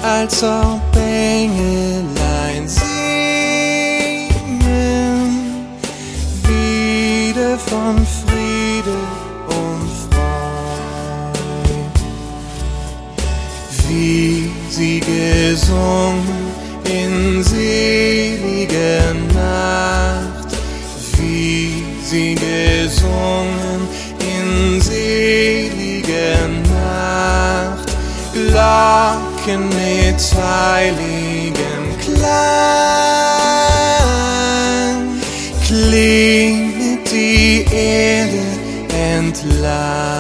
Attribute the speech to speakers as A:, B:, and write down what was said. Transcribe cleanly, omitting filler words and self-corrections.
A: als ob Engelein singen, wieder von Friede und Freud. Wie sie gesungen in seliger Nacht, wie sie gesungen in seliger Nacht, Glocken mit heiligem Klang, klingt die Erde entlang.